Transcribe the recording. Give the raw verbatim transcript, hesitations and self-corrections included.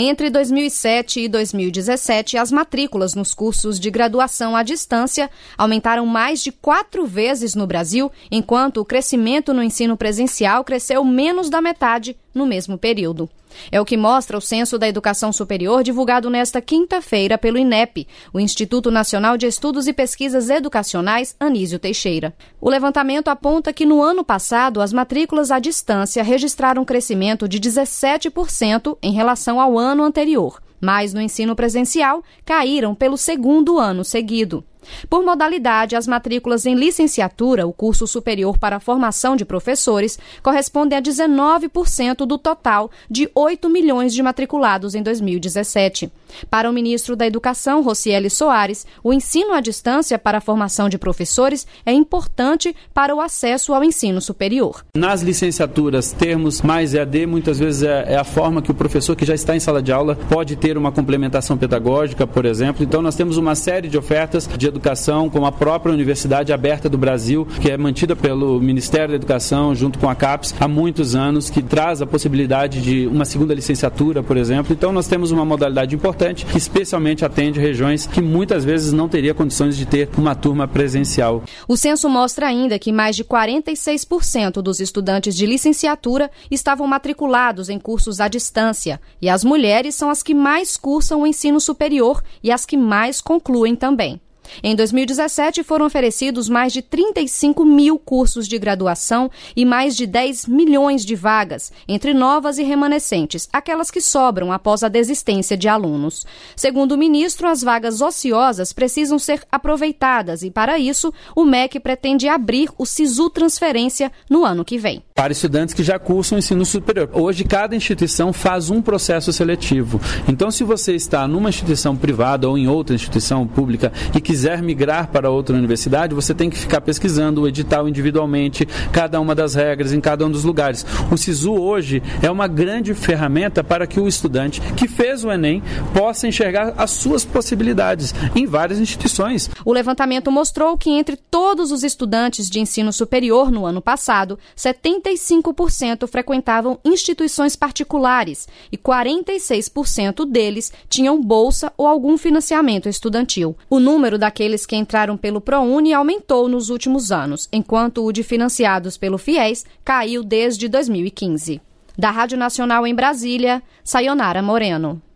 Entre dois mil e sete e dois mil e dezessete, as matrículas nos cursos de graduação à distância aumentaram mais de quatro vezes no Brasil, enquanto o crescimento no ensino presencial cresceu menos da metade no mesmo período. É o que mostra o Censo da Educação Superior divulgado nesta quinta-feira pelo INEP, o Instituto Nacional de Estudos e Pesquisas Educacionais Anísio Teixeira. O levantamento aponta que no ano passado as matrículas à distância registraram um crescimento de dezessete por cento em relação ao ano anterior, mas no ensino presencial caíram pelo segundo ano seguido. Por modalidade, as matrículas em licenciatura, o curso superior para a formação de professores, correspondem a dezenove por cento do total de oito milhões de matriculados em dois mil e dezessete. Para o ministro da Educação, Rocieli Soares, o ensino à distância para a formação de professores é importante para o acesso ao ensino superior. Nas licenciaturas, termos mais E A D, muitas vezes é a forma que o professor que já está em sala de aula pode ter uma complementação pedagógica, por exemplo. Então, nós temos uma série de ofertas de educação, como a própria Universidade Aberta do Brasil, que é mantida pelo Ministério da Educação, junto com a CAPES, há muitos anos, que traz a possibilidade de uma segunda licenciatura, por exemplo. Então, nós temos uma modalidade importante, que especialmente atende regiões que muitas vezes não teria condições de ter uma turma presencial. O censo mostra ainda que mais de quarenta e seis por cento dos estudantes de licenciatura estavam matriculados em cursos à distância, e as mulheres são as que mais cursam o ensino superior e as que mais concluem também. Em dois mil e dezessete, foram oferecidos mais de trinta e cinco mil cursos de graduação e mais de dez milhões de vagas, entre novas e remanescentes, aquelas que sobram após a desistência de alunos. Segundo o ministro, as vagas ociosas precisam ser aproveitadas e, para isso, o M E C pretende abrir o Sisu Transferência no ano que vem. Para estudantes que já cursam ensino superior. Hoje, cada instituição faz um processo seletivo. Então, se você está numa instituição privada ou em outra instituição pública e quiser quiser migrar para outra universidade, você tem que ficar pesquisando o edital individualmente, cada uma das regras, em cada um dos lugares. O Sisu hoje é uma grande ferramenta para que o estudante que fez o Enem possa enxergar as suas possibilidades em várias instituições. O levantamento mostrou que entre todos os estudantes de ensino superior no ano passado, setenta e cinco por cento frequentavam instituições particulares e quarenta e seis por cento deles tinham bolsa ou algum financiamento estudantil. O número da Aqueles que entraram pelo ProUni aumentou nos últimos anos, enquanto o de financiados pelo FIES caiu desde dois mil e quinze. Da Rádio Nacional em Brasília, Sayonara Moreno.